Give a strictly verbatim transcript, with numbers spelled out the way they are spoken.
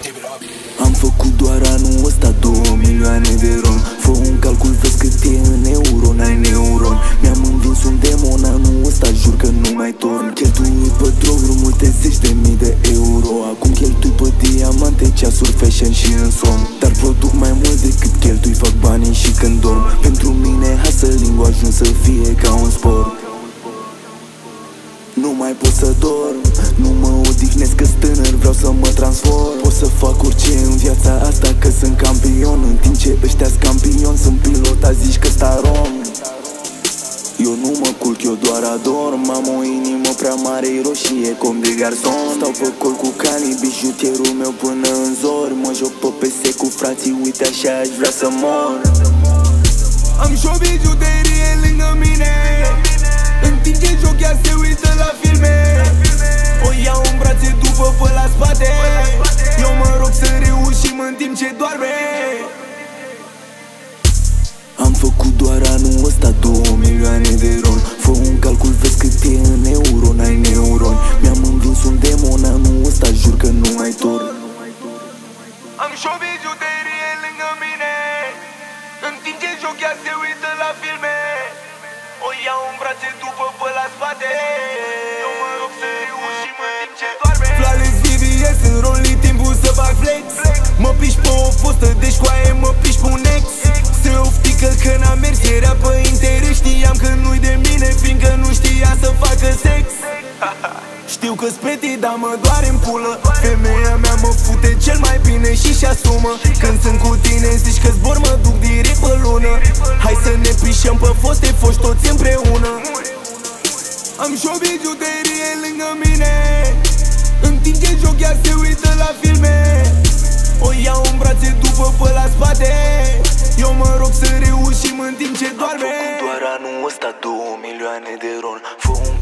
Am făcut doar anul ăsta două milioane de ron. Fă un calcul, vezi cât e în euro, n-ai neuroni. Mi-am învins un demon anul ăsta, jur că nu mai torn. Cheltui pe droguri multe zeci de mii de euro. Acum cheltui pe diamante, ceasuri, fashion și în somn. Dar produc mai mult decât cheltui, fac banii și când dorm. Pentru mine hustling-ul a ajuns să fie ca un sport. Nu mai pot să dorm, nu mă odihnesc că-s tânăr, vreau să mă transform. Pot să fac orice în viața asta că sunt campion. În timp ce ăștia-s campion, sunt pilot, a zici că starom. Eu nu mă culc, eu doar adorm. Am o inimă prea mare, e roșie, com de garson. Stau pe col cu canii, bijutierul meu până în zori. Mă joc pe P S cu frații, uite așa aș vrea să mor. Am și o bijuterie lângă mine, în timp ce joc ea se uită la filme. O iau în brațe după pe la spate. Eu mă rog să reușim în timp ce doarme. Am făcut doar anul ăsta două milioane de ron. Fă un calcul, vezi cât e în euro, n-ai neuroni. Mi-am învins un demon anul ăsta, jur că nu mai torn. Am și o bijuterie lângă mine, în timp ce joc ea se uită la filme. O iau în brațe după pe la spate. Eu mă rog să reușim în timp ce doarme. Flawless V V S în roli, timpul să fac flex. Mă piși pe o fostă de școaie, mă piși pe un ex. Se oftică că n-am mers, era pe interes. Știam că nu-i de mine, fiindcă nu știa să facă sex. Știu că-s petit, dar mă doare în pulă. Femeia mea mă fute cel mai bine și-și asumă. Când sunt cu tine zici că zbor, mă duc direct pe lună. Hai să ne pișăm pe foste foști toți împreună. Am și o bijuterie lângă mine, în timp ce joc ea se uită la filme. O iau în brațe după pe la spate. Eu mă rog să reușim în timp ce doarme. Am făcut doar anul ăsta două milioane de ron. Fă un